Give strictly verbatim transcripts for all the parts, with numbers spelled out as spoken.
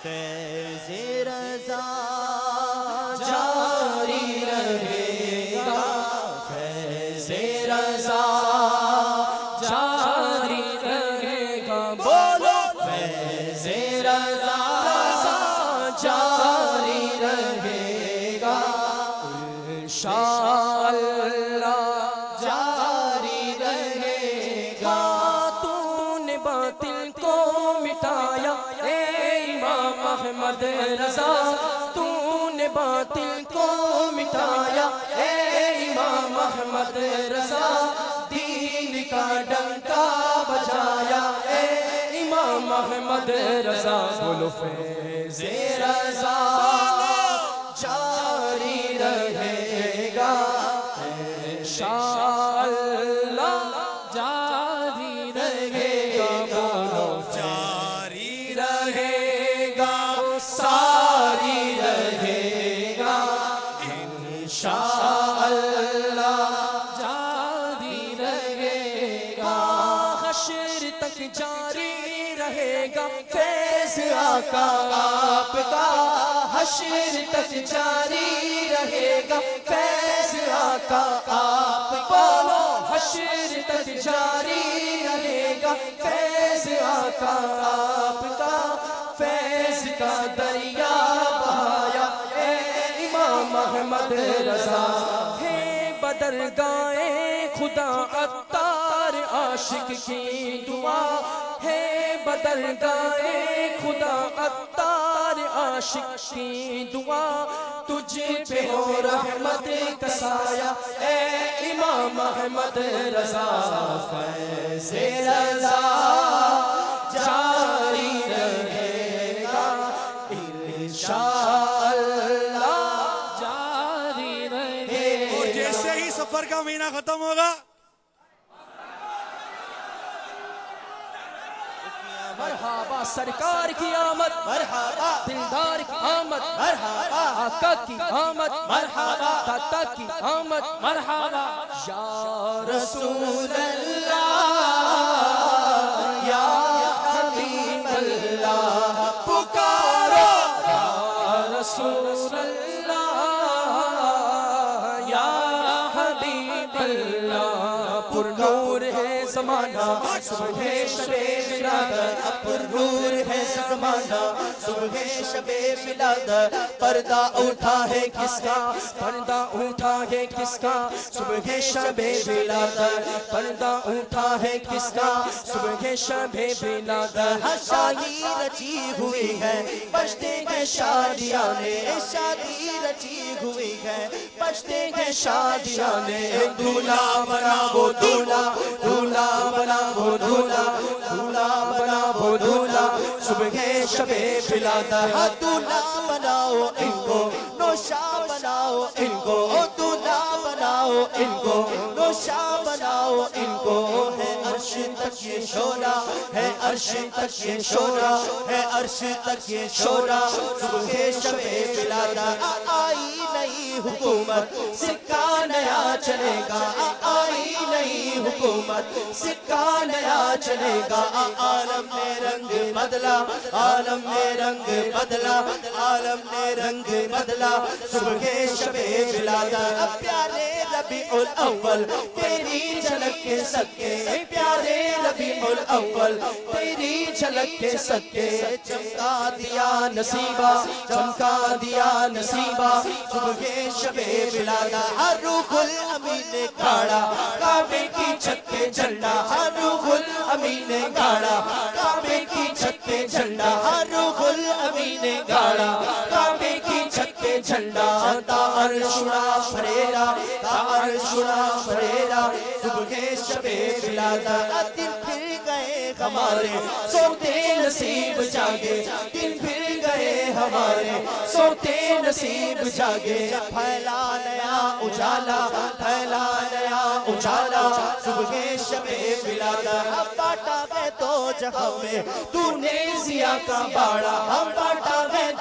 فیض رضا جاری رہے گا، فیض رضا جاری رہے گا، بولو فیض رضا جاری رہے گا، انشاءاللہ جاری رہے گا۔ تو نے باطل کو مٹایا اے امام احمد رضا، تو نے باطل کو مٹایا اے امام احمد رضا، دین کا ڈنکا بجایا اے امام احمد رضا، بولو فیض رضا جاری رہے گا، انشاءاللہ جاری رہے گا، بولو جاری رہے گا، ساری رہے گا، انشاءاللہ جاری رہے گا، حشر تک جاری رہے گا فیض آقا آپ کا، حشر تک جاری رہے گا فیض آقا آپ کا، حشر تک جاری رہے گا فیض آقا آپ کا، فیض کا دریا بہایا اے امام احمد رضا، ہے بدرگاہ خدا عطار عاشق کی دعا، ہے بدرگاہ خدا عطار عاشق کی دعا، تجھ پہ ہو رحمت کا سایہ اے امام احمد رضا، فیض رضا جاری رہے گا، انشاءاللہ جاری رہے گا۔ اور جیسے ہی سفر کا مہینہ ختم ہوگا، مرحبا سرکار کی آمد، مرحبا دلدار کی آمد، مرحبا آقا کی آمد، مرحبا داتا کی آمد، مرحبا یا رسول اللہ یا حبیب اللہ، پکارو یا رسول اللہ یا حبیب اللہ، پر نور ہے زمانہ صبح شب ولادت، پر نور ہے زمانہ صبح شب ولادت، پردہ اٹھا ہے کس کا، پردہ اٹھا ہے کس کا صبح شب ولادت، پردہ اٹھا ہے کس کا صبح شب ولادت، شادی رچی ہوئی ہے بجتے ہیں شادیانے، شادی رچی ہوئی ہے بجتے ہیں شادیانے، دولہا بنا وہ دولہا، دولہا بنا وہ دولہا، دولہا بنا وہ دولہا صبح شب ولادت، دولہا بناؤ ان کو، نوشا بناؤ ان کو، دولہا بناؤ ان کو، نوشا بناؤ ان کو، ہے عرش تک یہ شورا، ہے عرش تک یہ شورا، ہے عرش تک یہ شورا، صبح شب ولادت، آئی نئی حکومت سکہ نیا چلے گا، آئی نئی حکومت سکہ نیا چلے گا، عالم نے رنگ بدلا، عالم نے رنگ بدلا، عالم نے رنگ بدلا، صبح شب ولادت، پیارے ربیع الاول تیری جھلک کے صدقے، پیارے ربیع الاول تیری جھلک کے صدقے، چمکا دیا نصیبہ، چمکا دیا نصیبہ، صبح شب ولادت، ہر روح الامین نے کھاڑا کعبے کی چھت پہ جھنڈا، ہر روح الامین نے گاڑا کعبے کی چھت پہ جھنڈا، ہر روح الامین نے گاڑا کعبے کی چھت پہ جھنڈا، تا عرشنا فریرا، تا عرشنا فریرا، صبح شب ولادت، دن پھر گئے ہمارے سوتے نصیب جاگے، دن پھر گئے ہمارے سوتے نصیب جاگے، پھیلا نیا اجالا، پھیلا نیا اجالا، صبح شب ولادت، ہم باٹا گئے تو جہاں میں تو نے ضیا کا باڑا، ہم باٹا گئے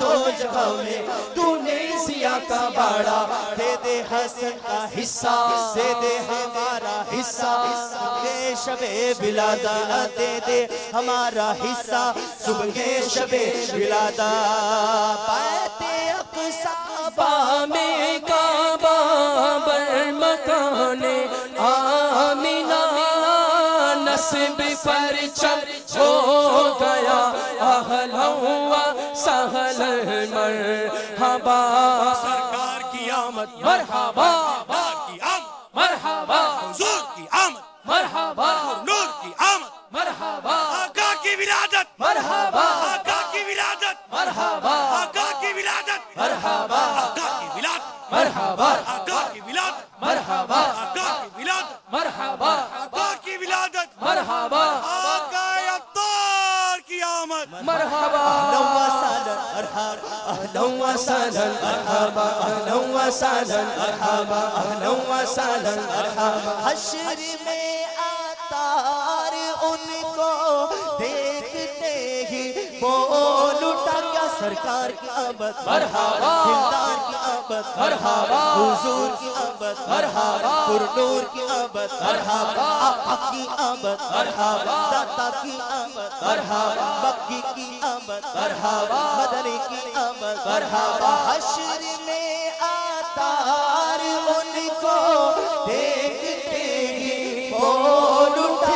دو جگہ میں تو نے ضیا کا باڑا دے دے حسن کا حصہ دے دے ہمارا حصہ صبح شب ولادت دے دے ہمارا حصہ صبح شب ولادت پاتے اقصی بامِ کعبہ بر مکان آمنہ نصب پرچم ہو گیا اہلا و سہلا مرحبا سرکار کی آمد مرحبا باغ کی آمد مرحبا حضور کی آمد مرحبا نور کی آمد مرحبا آقا کی ولادت مرحبا آقا کی ولادت مرحبا آقا کی ولادت مرحبا آقا کی ولادت مرحبا آقا کی ولادت مرحبا آقا کی ولادت مرحبا آقا کی ولادت مرحبا آقا عطار کی آمد مرحبا اہلا و سہلا مرحبا اہلا و سہلا مرحبا اہلا و سہلا مرحبا اہلا و سہلا مرحبا حشر میں عطار ان کو دیکھتے ہی بول اٹھا کیا سرکار کی آمد مرحبا دلدار کی آمد مرحبا حضور کی آمد مرحبا پرنور کی آمد مرحبا آقا کی آمد مرحبا داتا کی آمد مرحبا مکی کی آمد مرحبا مدنی کی آمد مرحبا حشر میں عطار ان کو دیکھتے ہی بول اٹھا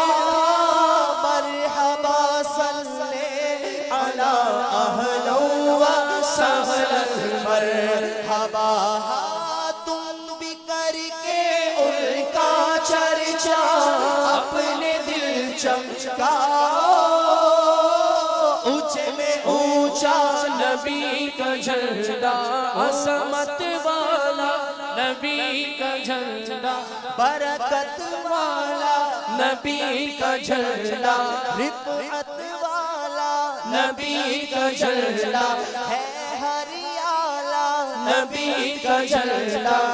مرحبا صلی علی اہلا و سہلا مرحبا تم بھی کر کے ان کا چرچا اپنے دل چمکاؤ اونچے میں اونچا نبی کا جھنڈا عظمت والا نبی کا جھنڈا برکت والا نبی کا جھنڈا رفعت والا نبی کا جھنڈا ہے ہریالا نبی کا جھنڈا